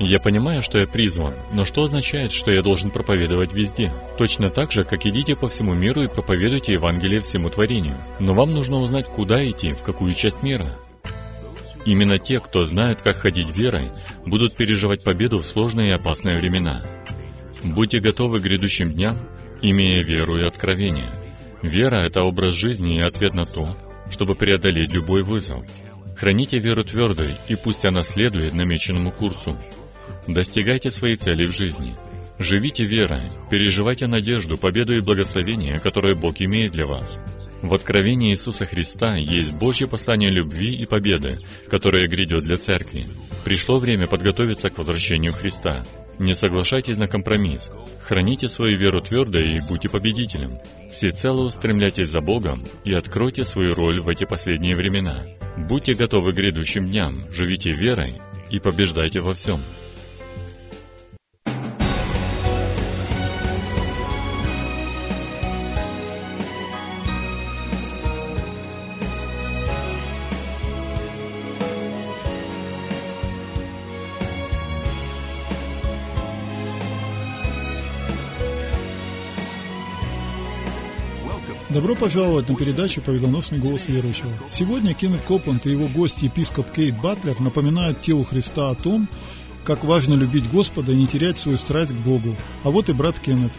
Я понимаю, что я призван, но что означает, что я должен проповедовать везде? Точно так же, как идите по всему миру и проповедуйте Евангелие всему творению. Но вам нужно узнать, куда идти, в какую часть мира. Именно те, кто знают, как ходить верой, будут переживать победу в сложные и опасные времена. Будьте готовы к грядущим дням, имея веру и откровение. Вера — это образ жизни и ответ на то, чтобы преодолеть любой вызов. Храните веру твердой, и пусть она следует намеченному курсу. Достигайте своей цели в жизни. Живите верой, переживайте надежду, победу и благословение, которое Бог имеет для вас. В откровении Иисуса Христа есть Божье послание любви и победы, которое грядет для Церкви. Пришло время подготовиться к возвращению Христа. Не соглашайтесь на компромисс. Храните свою веру твердо и будьте победителем. Всецело устремляйтесь за Богом и откройте свою роль в эти последние времена. Будьте готовы к грядущим дням, живите верой и побеждайте во всем. Добро пожаловать на передачу «Победоносный голос верующего». Сегодня Кеннет Копланд и его гость, епископ Кейт Батлер, напоминают телу Христа о том, как важно любить Господа и не терять свою страсть к Богу. А вот и брат Кеннет.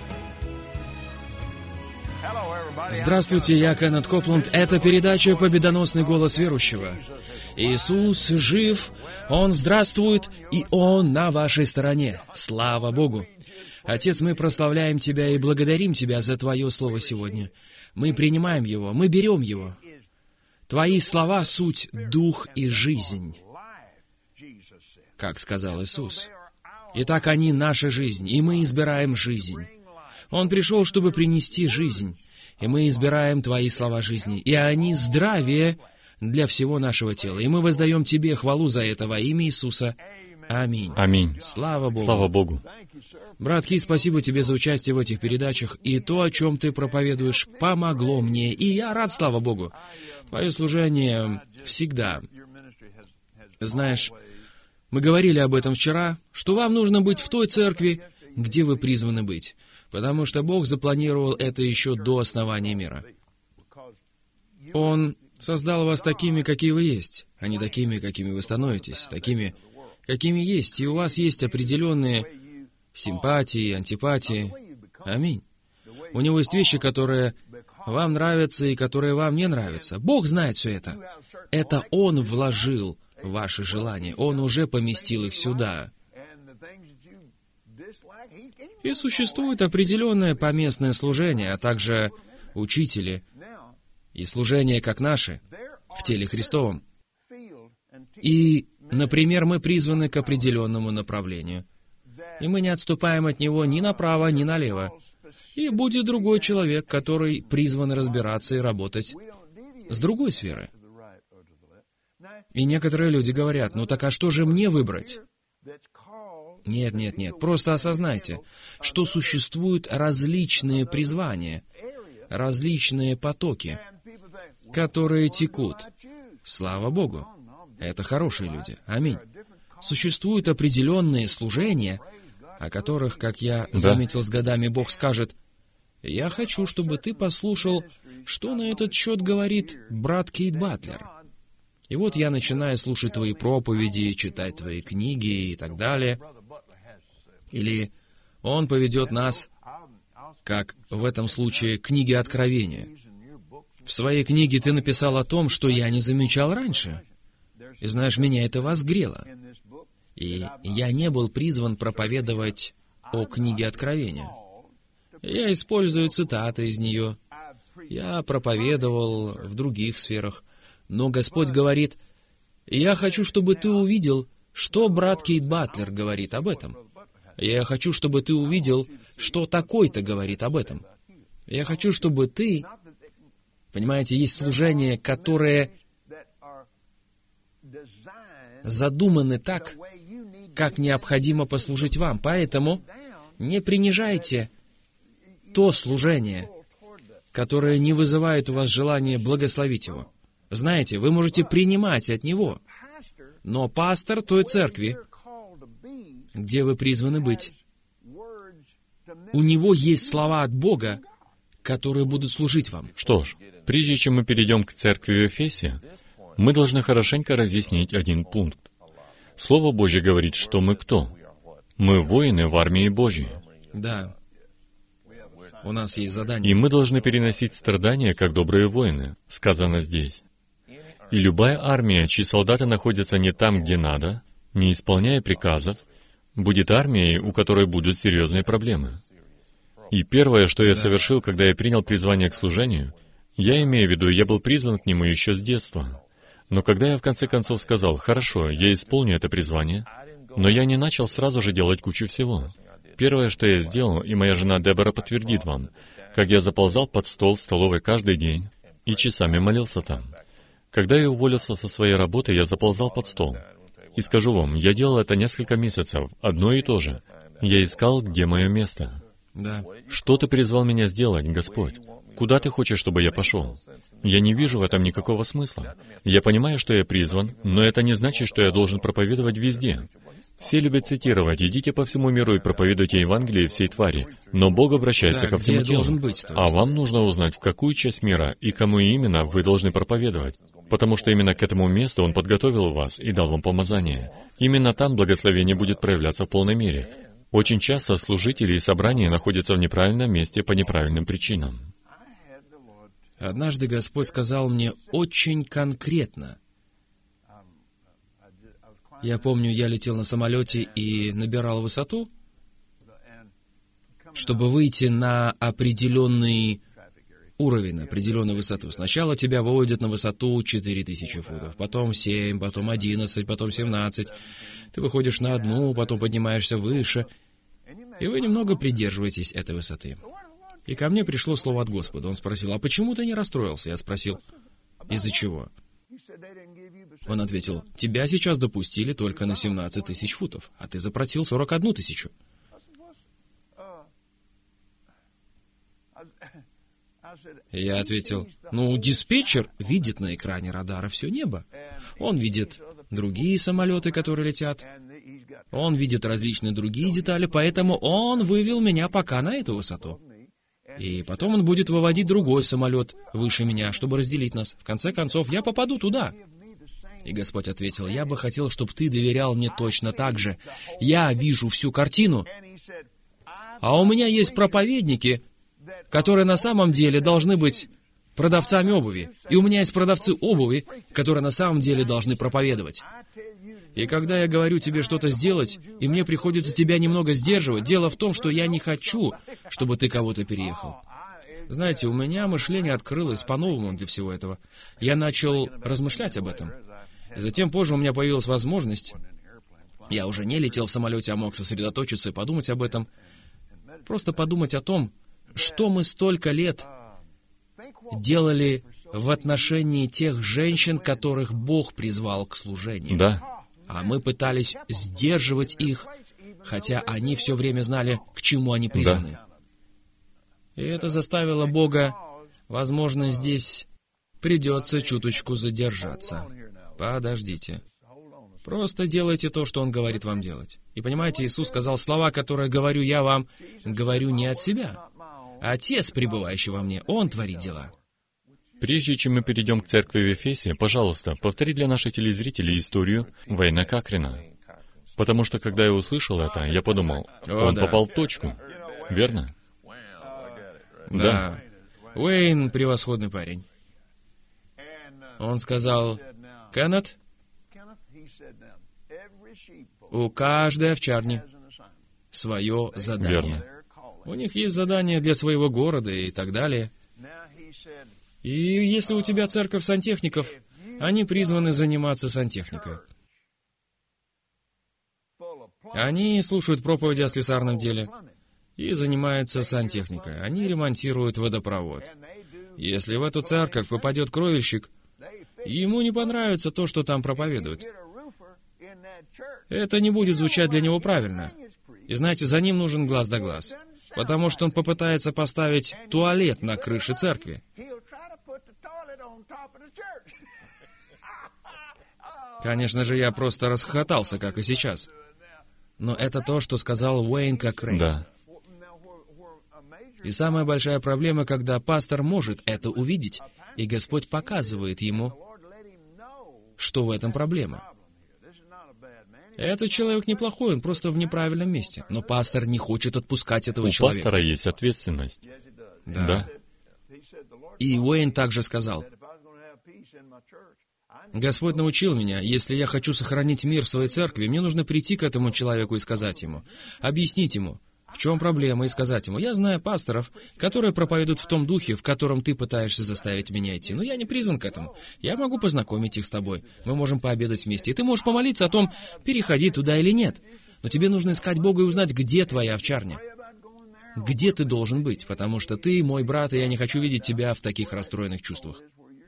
Здравствуйте, я Кеннет Копланд. Это передача «Победоносный голос верующего». Иисус жив, Он здравствует, и Он на вашей стороне. Слава Богу! Отец, мы прославляем Тебя и благодарим Тебя за Твое Слово сегодня. Мы принимаем его, мы берем его. Твои слова — суть, дух и жизнь, как сказал Иисус. Итак, они — наша жизнь, и мы избираем жизнь. Он пришел, чтобы принести жизнь, и мы избираем Твои слова жизни, и они здравие для всего нашего тела. И мы воздаем Тебе хвалу за это во имя Иисуса. Аминь. Аминь. Слава Богу. Слава Богу. Брат Ки, спасибо тебе за участие в этих передачах, и то, о чем ты проповедуешь, помогло мне, и я рад, слава Богу. Твое служение всегда. Знаешь, мы говорили об этом вчера, что вам нужно быть в той церкви, где вы призваны быть, потому что Бог запланировал это еще до основания мира. Он создал вас такими, какие вы есть, а не такими, какими вы становитесь, такими, какими есть, и у вас есть определенные симпатии, антипатии. Аминь. У него есть вещи, которые вам нравятся и которые вам не нравятся. Бог знает все это. Это Он вложил в ваши желания. Он уже поместил их сюда. И существует определенное поместное служение, а также учители и служения, как наши, в теле Христовом. И, например, мы призваны к определенному направлению. И мы не отступаем от него ни направо, ни налево. И будет другой человек, который призван разбираться и работать с другой сферы. И некоторые люди говорят, ну так а что же мне выбрать? Нет, просто осознайте, что существуют различные призвания, различные потоки, которые текут. Слава Богу! Это хорошие люди. Аминь. Существуют определенные служения, о которых, как я заметил с годами, Бог скажет: «Я хочу, чтобы ты послушал, что на этот счет говорит брат Кейт Батлер». И вот я начинаю слушать твои проповеди, читать твои книги и так далее. Или он поведет нас, как в этом случае, книги Откровения. В своей книге ты написал о том, что я не замечал раньше. И знаешь, меня это возгрело. И я не был призван проповедовать о книге Откровения. Я использую цитаты из нее. Я проповедовал в других сферах. Но Господь говорит: «Я хочу, чтобы ты увидел, что брат Кейт Батлер говорит об этом. Я хочу, чтобы ты увидел, что такой-то говорит об этом. Я хочу, чтобы ты...» Понимаете, есть служения, которые задуманы так, как необходимо послужить вам. Поэтому не принижайте то служение, которое не вызывает у вас желания благословить его. Знаете, вы можете принимать от него, но пастор той церкви, где вы призваны быть. У Него есть слова от Бога, которые будут служить вам. Что ж, прежде чем мы перейдем к церкви в Эфесе, мы должны хорошенько разъяснить один пункт. Слово Божье говорит, что мы кто? Мы воины в армии Божьей. Да. У нас есть задание. И мы должны переносить страдания, как добрые воины, сказано здесь. И любая армия, чьи солдаты находятся не там, где надо, не исполняя приказов, будет армией, у которой будут серьезные проблемы. И первое, что я совершил, когда я принял призвание к служению, я имею в виду, я был призван к нему еще с детства. Но когда я в конце концов сказал, «Хорошо, я исполню это призвание», но я не начал сразу же делать кучу всего. Первое, что я сделал, и моя жена Дебора подтвердит вам, как я заползал под стол в столовой каждый день и часами молился там. Когда я уволился со своей работы, я заползал под стол. И скажу вам, я делал это несколько месяцев, одно и то же. Я искал, где мое место. Да. Что Ты призвал меня сделать, Господь? Куда Ты хочешь, чтобы я пошел? Я не вижу в этом никакого смысла. Я понимаю, что я призван, но это не значит, что я должен проповедовать везде. Все любят цитировать: «Идите по всему миру и проповедуйте Евангелие всей твари». Но Бог обращается ко всему телу. А вам нужно узнать, в какую часть мира и кому именно вы должны проповедовать. Потому что именно к этому месту Он подготовил вас и дал вам помазание. Именно там благословение будет проявляться в полной мере. Очень часто служители и собрания находятся в неправильном месте по неправильным причинам. Однажды Господь сказал мне очень конкретно. Я помню, я летел на самолете и набирал высоту, чтобы выйти на определенный уровень, на определенную высоту. Сначала тебя выводят на высоту 4000 футов, потом 7, потом 11, потом 17. Ты выходишь на одну, потом поднимаешься выше, и вы немного придерживаетесь этой высоты. И ко мне пришло слово от Господа. Он спросил: «А почему ты не расстроился?» Я спросил: «Из-за чего?» Он ответил: «Тебя сейчас допустили только на 17 000 футов, а ты запросил 41 000». Я ответил: диспетчер видит на экране радара все небо. Он видит другие самолеты, которые летят. Он видит различные другие детали, поэтому он вывел меня пока на эту высоту. И потом он будет выводить другой самолет выше меня, чтобы разделить нас. В конце концов, я попаду туда». И Господь ответил: «Я бы хотел, чтобы ты доверял мне точно так же. Я вижу всю картину, а у меня есть проповедники, которые на самом деле должны быть продавцами обуви. И у меня есть продавцы обуви, которые на самом деле должны проповедовать. И когда я говорю тебе что-то сделать, и мне приходится тебя немного сдерживать, дело в том, что я не хочу, чтобы ты кого-то переехал». Знаете, у меня мышление открылось по-новому для всего этого. Я начал размышлять об этом. Затем позже у меня появилась возможность, я уже не летел в самолете, а мог сосредоточиться и подумать об этом, просто подумать о том, что мы столько лет делали в отношении тех женщин, которых Бог призвал к служению. Да. А мы пытались сдерживать их, хотя они все время знали, к чему они призваны. Да. И это заставило Бога, возможно, здесь придется чуточку задержаться. Подождите. Просто делайте то, что Он говорит вам делать. И понимаете, Иисус сказал: «Слова, которые говорю я вам, говорю не от себя. Отец, пребывающий во мне, Он творит дела». Прежде чем мы перейдем к церкви в Эфесе, пожалуйста, повтори для наших телезрителей историю Уэйна Кокрена. Потому что, когда я услышал это, я подумал, он попал в точку. Верно? Да. Уэйн — превосходный парень. Он сказал: «Кеннет, у каждой овчарни свое задание». Верно. У них есть задание для своего города и так далее. И если у тебя церковь сантехников, они призваны заниматься сантехникой. Они слушают проповеди о слесарном деле и занимаются сантехникой. Они ремонтируют водопровод. Если в эту церковь попадет кровельщик, ему не понравится то, что там проповедуют. Это не будет звучать для него правильно. И знаете, за ним нужен глаз да глаз, потому что он попытается поставить туалет на крыше церкви. Конечно же, я просто расхохотался, как и сейчас. Но это то, что сказал Уэйн Кокрейн. Да. И самая большая проблема, когда пастор может это увидеть, и Господь показывает ему, что в этом проблема. Этот человек неплохой, он просто в неправильном месте. Но пастор не хочет отпускать этого человека. У пастора есть ответственность. Да. И Уэйн также сказал: Господь научил меня, если я хочу сохранить мир в своей церкви, мне нужно прийти к этому человеку и сказать ему, объяснить ему, в чем проблема, и сказать ему: я знаю пасторов, которые проповедуют в том духе, в котором ты пытаешься заставить меня идти, но я не призван к этому. Я могу познакомить их с тобой, мы можем пообедать вместе, и ты можешь помолиться о том, переходи туда или нет. Но тебе нужно искать Бога и узнать, где твоя овчарня. Где ты должен быть, потому что ты мой брат, и я не хочу видеть тебя в таких расстроенных чувствах.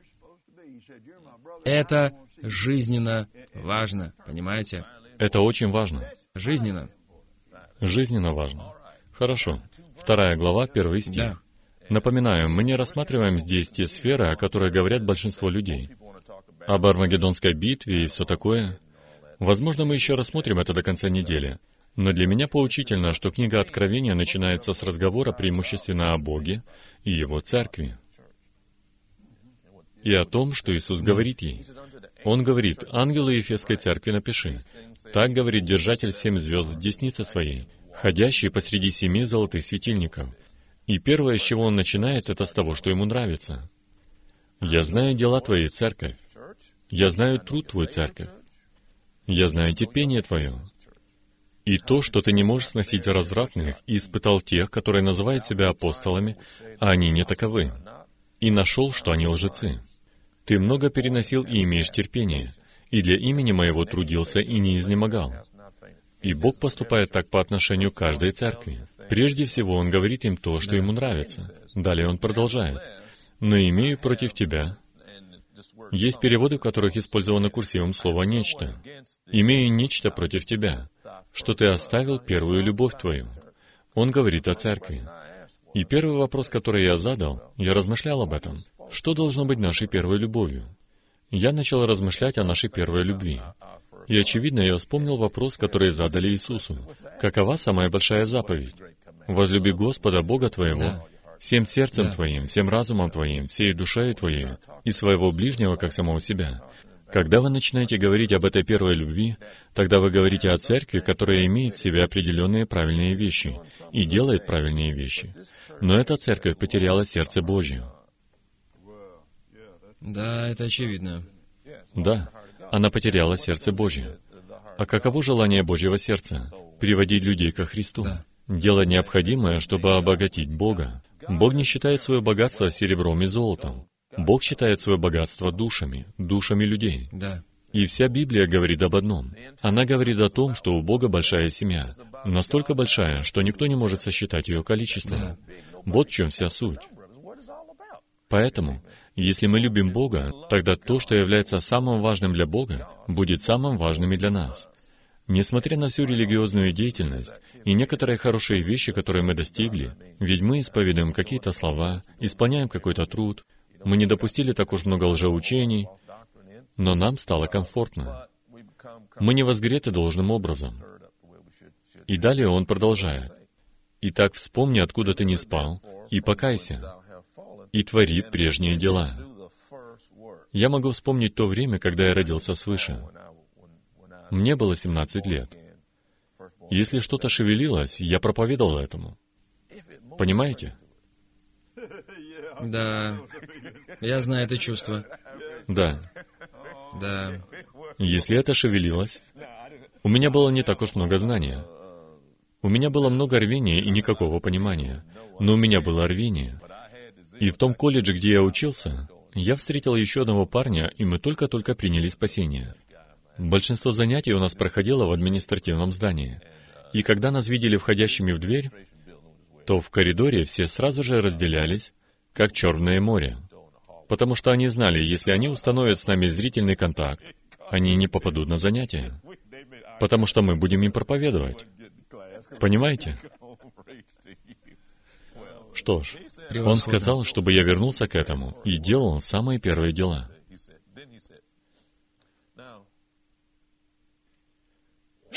Это жизненно важно, понимаете? Это очень важно. Жизненно. Жизненно важно. Хорошо. 2 глава, 1 стих. Да. Напоминаю, мы не рассматриваем здесь те сферы, о которых говорят большинство людей. Об Армагеддонской битве и все такое. Возможно, мы еще рассмотрим это до конца недели. Но для меня поучительно, что книга Откровения начинается с разговора преимущественно о Боге и Его Церкви. И о том, что Иисус говорит ей. Он говорит: «Ангелу Ефесской церкви напиши. Так говорит держатель 7 звезд в деснице своей, ходящий посреди 7 золотых светильников». И первое, с чего он начинает, это с того, что ему нравится. «Я знаю дела твои, церковь. Я знаю труд твой, церковь. Я знаю терпение твое. И то, что ты не можешь сносить развратных, и испытал тех, которые называют себя апостолами, а они не таковы. И нашел, что они лжецы. Ты много переносил и имеешь терпение, и для имени моего трудился и не изнемогал». И Бог поступает так по отношению к каждой церкви. Прежде всего, Он говорит им то, что Ему нравится. Далее Он продолжает: «Но имею против тебя». Есть переводы, в которых использовано курсивом слово «нечто». «Имею нечто против тебя, что ты оставил первую любовь твою». Он говорит о церкви. И первый вопрос, который я задал, я размышлял об этом. Что должно быть нашей первой любовью? Я начал размышлять о нашей первой любви. И, очевидно, я вспомнил вопрос, который задали Иисусу. Какова самая большая заповедь? «Возлюби Господа, Бога твоего, всем сердцем твоим, всем разумом твоим, всей душою твоей, и своего ближнего, как самого себя». Когда вы начинаете говорить об этой первой любви, тогда вы говорите о церкви, которая имеет в себе определенные правильные вещи и делает правильные вещи. Но эта церковь потеряла сердце Божье. Да, это очевидно. Да, она потеряла сердце Божье. А каково желание Божьего сердца? Приводить людей ко Христу. Да. Делать необходимое, чтобы обогатить Бога. Бог не считает свое богатство серебром и золотом. Бог считает свое богатство душами людей. Да. И вся Библия говорит об одном. Она говорит о том, что у Бога большая семья. Настолько большая, что никто не может сосчитать ее количество. Да. Вот в чем вся суть. Поэтому, если мы любим Бога, тогда то, что является самым важным для Бога, будет самым важным и для нас. Несмотря на всю религиозную деятельность и некоторые хорошие вещи, которые мы достигли, ведь мы исповедуем какие-то слова, исполняем какой-то труд, мы не допустили так уж много лжеучений, но нам стало комфортно. Мы не возгреты должным образом. И далее он продолжает. «Итак, вспомни, откуда ты не спал, и покайся, и твори прежние дела». Я могу вспомнить то время, когда я родился свыше. Мне было 17 лет. Если что-то шевелилось, я проповедовал этому. Понимаете? Да, я знаю это чувство. Да. Да. Если это шевелилось, у меня было не так уж много знания. У меня было много рвения и никакого понимания. Но у меня было рвение. И в том колледже, где я учился, я встретил еще одного парня, и мы только-только приняли спасение. Большинство занятий у нас проходило в административном здании. И когда нас видели входящими в дверь, то в коридоре все сразу же разделялись, как Черное море. Потому что они знали, если они установят с нами зрительный контакт, они не попадут на занятия. Потому что мы будем им проповедовать. Понимаете? Что ж, он сказал, чтобы я вернулся к этому и делал самые первые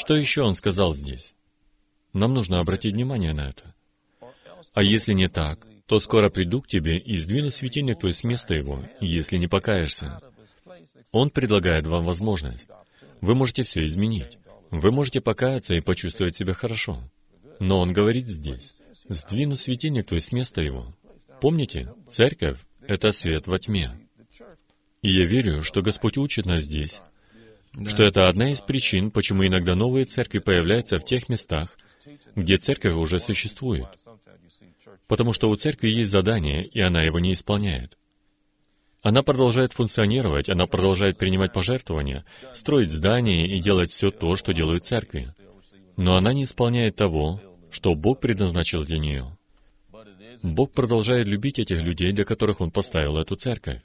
Что еще он сказал здесь? Нам нужно обратить внимание на это. А если не так, то скоро приду к тебе и сдвину светильник твой с места его, если не покаешься. Он предлагает вам возможность. Вы можете все изменить. Вы можете покаяться и почувствовать себя хорошо. Но он говорит здесь: «Сдвину светильник твой с места его». Помните, церковь — это свет во тьме. И я верю, что Господь учит нас здесь, что это одна из причин, почему иногда новые церкви появляются в тех местах, где церковь уже существует. Потому что у церкви есть задание, и она его не исполняет. Она продолжает функционировать, она продолжает принимать пожертвования, строить здания и делать все то, что делают церкви. Но она не исполняет того, что Бог предназначил для нее. Бог продолжает любить этих людей, для которых Он поставил эту церковь.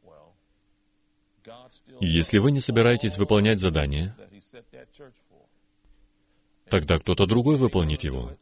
И если вы не собираетесь выполнять задание, тогда кто-то другой выполнит его.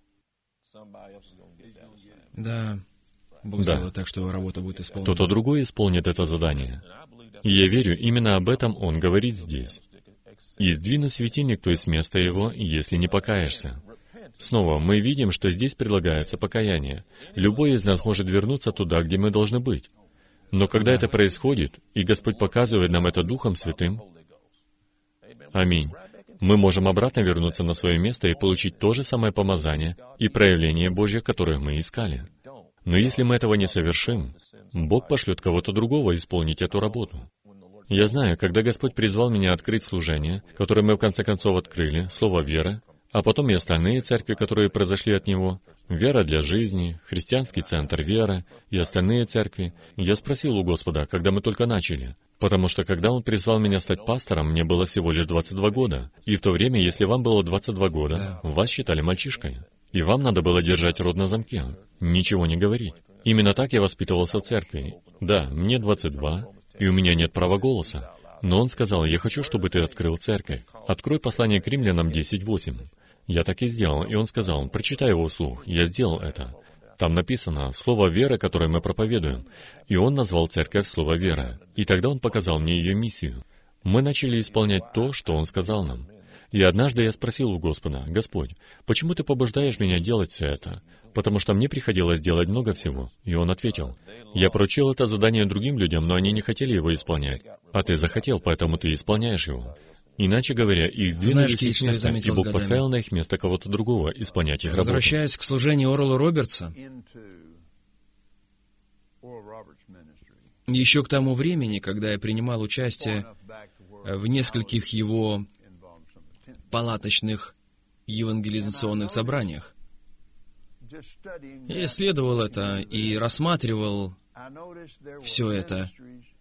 Да, Бог сделает так, что работа будет исполнена. Кто-то другой исполнит это задание. И я верю, именно об этом он говорит здесь. «И сдвину светильник твой с места его, если не покаешься». Снова, мы видим, что здесь предлагается покаяние. Любой из нас может вернуться туда, где мы должны быть. Но когда это происходит, и Господь показывает нам это Духом Святым, аминь, мы можем обратно вернуться на свое место и получить то же самое помазание и проявление Божье, которое мы искали. Но если мы этого не совершим, Бог пошлет кого-то другого исполнить эту работу. Я знаю, когда Господь призвал меня открыть служение, которое мы в конце концов открыли, слово «вера», а потом и остальные церкви, которые произошли от Него, «Вера для жизни», «Христианский центр веры» и остальные церкви, я спросил у Господа, когда мы только начали, потому что когда Он призвал меня стать пастором, мне было всего лишь 22 года, и в то время, если вам было 22 года, вас считали мальчишкой, и вам надо было держать рот на замке, ничего не говорить. Именно так я воспитывался в церкви. Да, мне 22, и у меня нет права голоса. Но он сказал: «Я хочу, чтобы ты открыл церковь. Открой послание к Римлянам 10:8». Я так и сделал, и он сказал: «Прочитай его вслух». Я сделал это. Там написано «Слово веры, которое мы проповедуем». И он назвал церковь «Слово веры». И тогда он показал мне ее миссию. Мы начали исполнять то, что он сказал нам. И однажды я спросил у Господа: «Господь, почему ты побуждаешь меня делать все это? Потому что мне приходилось делать много всего». И он ответил: «Я поручил это задание другим людям, но они не хотели его исполнять. А ты захотел, поэтому ты исполняешь его». Иначе говоря, их сдвинули с их места, и Бог поставил на их место кого-то другого исполнять их работу. Возвращаясь к служению Орла Робертса, еще к тому времени, когда я принимал участие в нескольких его палаточных евангелизационных собраниях, я исследовал это и рассматривал все это,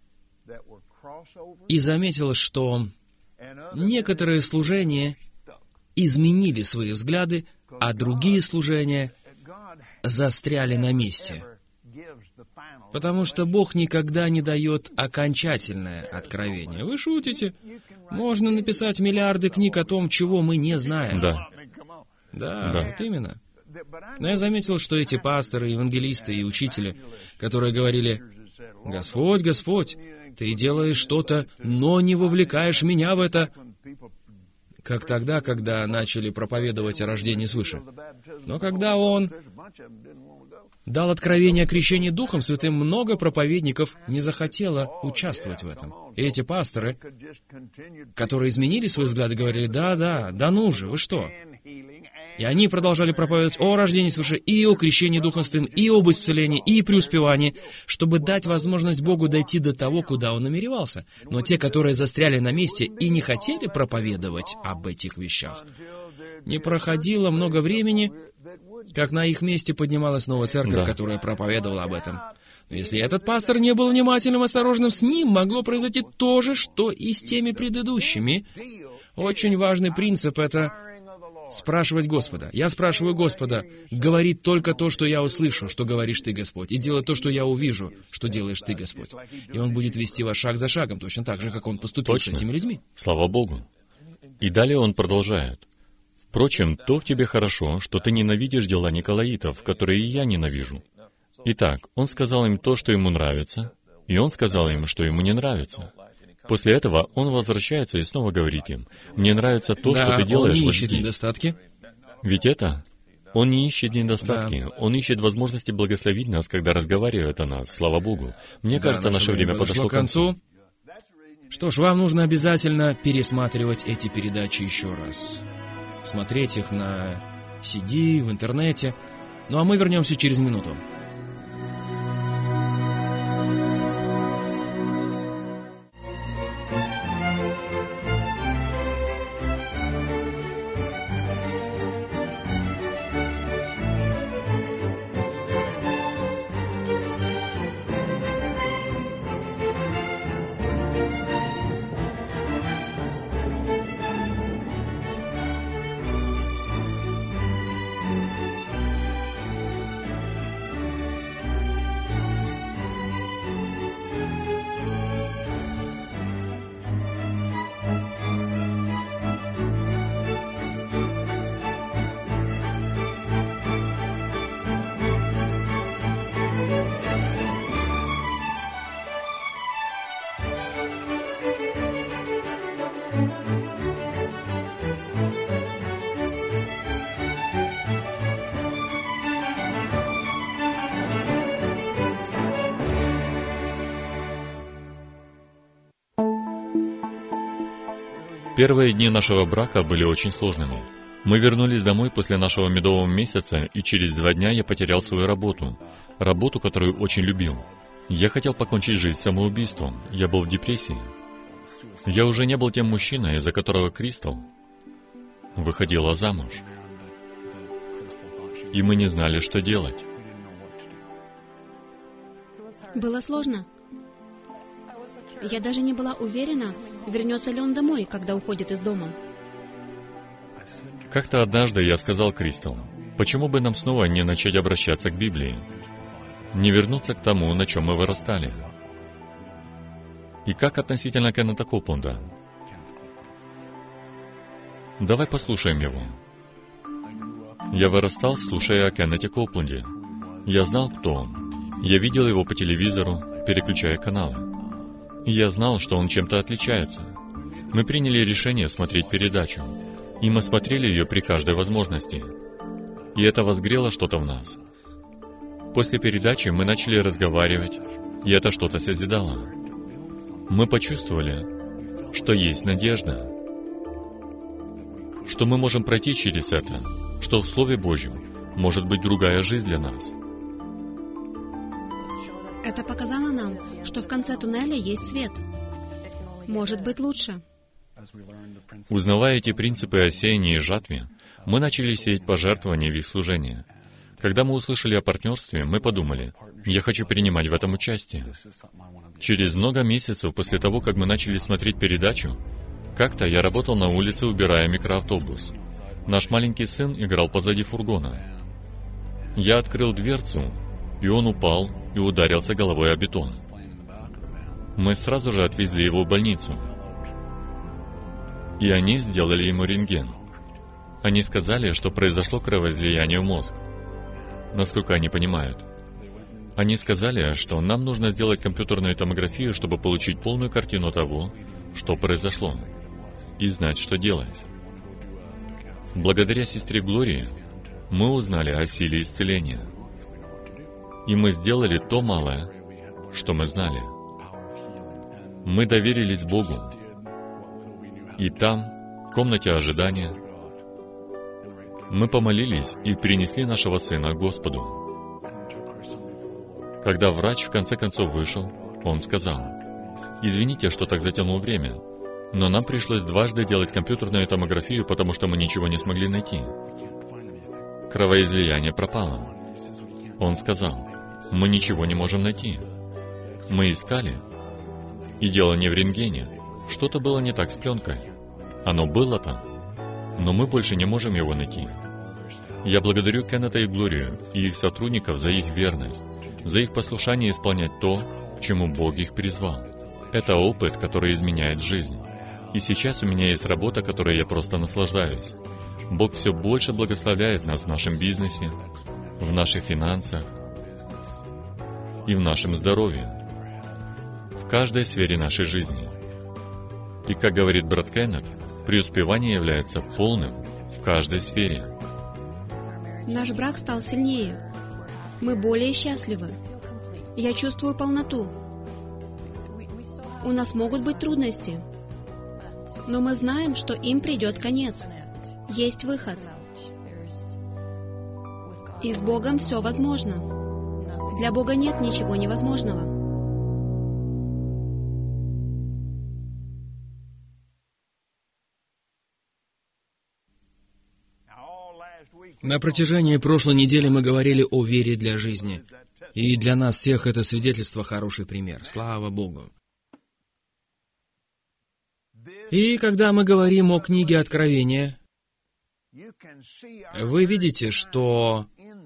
и заметил, что некоторые служения изменили свои взгляды, а другие служения застряли на месте. Потому что Бог никогда не дает окончательное откровение. Вы шутите? Можно написать миллиарды книг о том, чего мы не знаем. Да, вот именно. Но я заметил, что эти пасторы, евангелисты и учители, которые говорили: «Господь, Господь, Ты делаешь что-то, но не вовлекаешь меня в это», как тогда, когда начали проповедовать о рождении свыше. Но когда Он дал откровение о крещении Духом Святым, много проповедников не захотело участвовать в этом. И эти пасторы, которые изменили свои взгляды, говорили: да ну же, вы что? И они продолжали проповедовать о рождении свыше, и о крещении Духом Святым, и об исцелении, и преуспевании, чтобы дать возможность Богу дойти до того, куда Он намеревался. Но те, которые застряли на месте и не хотели проповедовать об этих вещах, не проходило много времени, как на их месте поднималась новая церковь, которая проповедовала об этом. Но если этот пастор не был внимательным и осторожным, с ним могло произойти то же, что и с теми предыдущими. Очень важный принцип — это спрашивать Господа. Я спрашиваю Господа: говори только то, что я услышу, что говоришь Ты, Господь, и делай то, что я увижу, что делаешь Ты, Господь. И Он будет вести вас шаг за шагом, точно так же, как Он поступил с этими людьми. Слава Богу. И далее он продолжает: «Впрочем, то в тебе хорошо, что ты ненавидишь дела николаитов, которые и я ненавижу». Итак, он сказал им то, что ему нравится, и он сказал им, что ему не нравится. После этого он возвращается и снова говорит им: «Мне нравится то, что ты делаешь он не вот ищет здесь». недостатки. Ведь это... Он не ищет недостатки, он ищет возможности благословить нас, когда разговаривает о нас, слава Богу. Мне кажется, наше время подошло к концу. Что ж, вам нужно обязательно пересматривать эти передачи еще раз. Смотреть их на CD, в интернете. Ну а мы вернемся через минуту. Первые дни нашего брака были очень сложными. Мы вернулись домой после нашего медового месяца, и через 2 дня я потерял свою работу, которую очень любил. Я хотел покончить жизнь самоубийством, я был в депрессии. Я уже не был тем мужчиной, из-за которого Кристал выходила замуж. И мы не знали, что делать. Было сложно. Я даже не была уверена, вернется ли он домой, когда уходит из дома. Как-то однажды я сказал Кристал: почему бы нам снова не начать обращаться к Библии? Не вернуться к тому, на чем мы вырастали? И как относительно Кеннета Копланда? Давай послушаем его. Я вырастал, слушая о Кеннете Копланде. Я знал, кто он. Я видел его по телевизору, переключая каналы. И я знал, что он чем-то отличается. Мы приняли решение смотреть передачу, и мы смотрели ее при каждой возможности. И это возгрело что-то в нас. После передачи мы начали разговаривать, и это что-то созидало. Мы почувствовали, что есть надежда, что мы можем пройти через это, что в Слове Божьем может быть другая жизнь для нас. Это показало нам, что в конце туннеля есть свет. Может быть лучше. Узнавая эти принципы о сеянии и жатве, мы начали сеять пожертвования в их служение. Когда мы услышали о партнерстве, мы подумали: я хочу принимать в этом участие. Через много месяцев после того, как мы начали смотреть передачу, как-то я работал на улице, убирая микроавтобус. Наш маленький сын играл позади фургона. Я открыл дверцу, и он упал и ударился головой о бетон. Мы сразу же отвезли его в больницу. И они сделали ему рентген. Они сказали, что произошло кровоизлияние в мозг. Насколько они понимают. Они сказали, что нам нужно сделать компьютерную томографию, чтобы получить полную картину того, что произошло, и знать, что делать. Благодаря сестре Глории мы узнали о силе исцеления. И мы сделали то малое, что мы знали. Мы доверились Богу. И там, в комнате ожидания, мы помолились и принесли нашего сына Господу. Когда врач в конце концов вышел, он сказал: «Извините, что так затянул время, но нам пришлось дважды делать компьютерную томографию, потому что мы ничего не смогли найти. Кровоизлияние пропало». Он сказал: «Мы ничего не можем найти. Мы искали, и дело не в рентгене. Что-то было не так с пленкой. Оно было там, но мы больше не можем его найти». Я благодарю Кеннета и Глорию и их сотрудников за их верность, за их послушание исполнять то, к чему Бог их призвал. Это опыт, который изменяет жизнь. И сейчас у меня есть работа, которой я просто наслаждаюсь. Бог все больше благословляет нас в нашем бизнесе, в наших финансах и в нашем здоровье, в каждой сфере нашей жизни. И, как говорит брат Кеннет, преуспевание является полным в каждой сфере. Наш брак стал сильнее. Мы более счастливы. Я чувствую полноту. У нас могут быть трудности, но мы знаем, что им придет конец. Есть выход. И с Богом все возможно. Для Бога нет ничего невозможного. На протяжении прошлой недели мы говорили о вере для жизни. И для нас всех это свидетельство хороший пример. Слава Богу. И когда мы говорим о книге Откровения, вы видите, что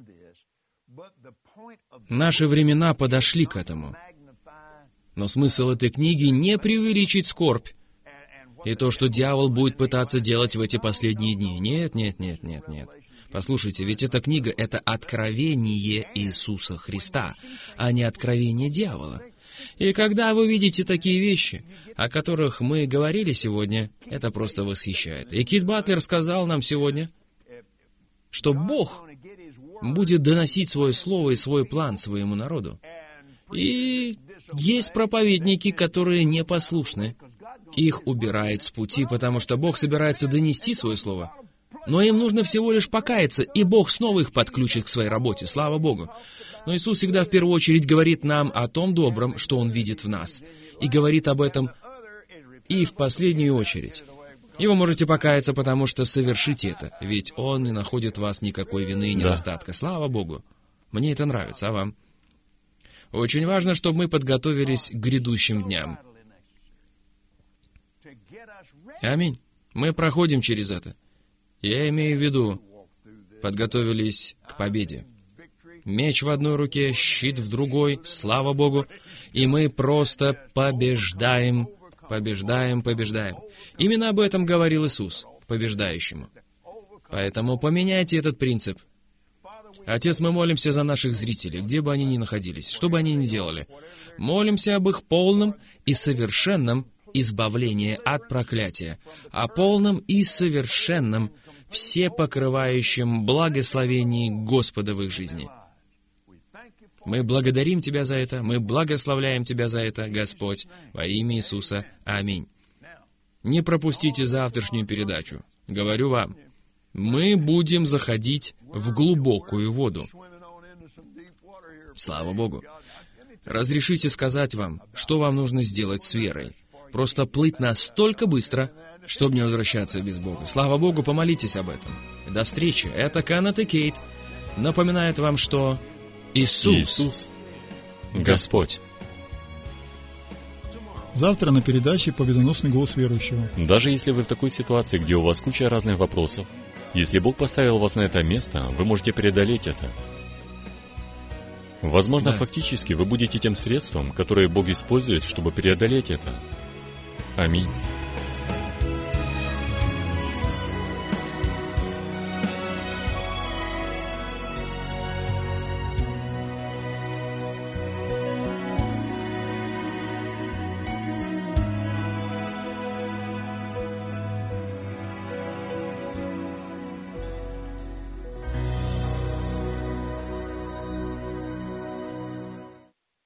наши времена подошли к этому. Но смысл этой книги не преувеличить скорбь и то, что дьявол будет пытаться делать в эти последние дни. Нет, нет, нет, нет, нет. Послушайте, ведь эта книга — это откровение Иисуса Христа, а не откровение дьявола. И когда вы видите такие вещи, о которых мы говорили сегодня, это просто восхищает. И Кит Батлер сказал нам сегодня, что Бог будет доносить свое слово и свой план своему народу. И есть проповедники, которые непослушны. Их убирают с пути, потому что Бог собирается донести свое слово. Но им нужно всего лишь покаяться, и Бог снова их подключит к своей работе. Слава Богу. Но Иисус всегда в первую очередь говорит нам о том добром, что Он видит в нас. И говорит об этом и в последнюю очередь. И вы можете покаяться, потому что совершите это, ведь Он не находит в вас никакой вины и недостатка. Слава Богу. Мне это нравится, а вам? Очень важно, чтобы мы подготовились к грядущим дням. Аминь. Мы проходим через это. Я имею в виду, подготовились к победе. Меч в одной руке, щит в другой, слава Богу, и мы просто побеждаем, побеждаем, побеждаем. Именно об этом говорил Иисус, побеждающему. Поэтому поменяйте этот принцип. Отец, мы молимся за наших зрителей, где бы они ни находились, что бы они ни делали. Молимся об их полном и совершенном избавлении от проклятия, о полном и совершенном всепокрывающем благословении Господа в их жизни. Мы благодарим Тебя за это, мы благословляем Тебя за это, Господь, во имя Иисуса. Аминь. Не пропустите завтрашнюю передачу. Говорю вам, мы будем заходить в глубокую воду. Слава Богу. Разрешите сказать вам, что вам нужно сделать с верой. Просто плыть настолько быстро, чтобы не возвращаться без Бога. Слава Богу, помолитесь об этом. До встречи. Это Кеннет и Кейт. Напоминает вам, что Иисус Господь. Завтра на передаче «Победоносный голос верующего». Даже если вы в такой ситуации, где у вас куча разных вопросов, если Бог поставил вас на это место, вы можете преодолеть это. Возможно, фактически вы будете тем средством, которое Бог использует, чтобы преодолеть это. Аминь.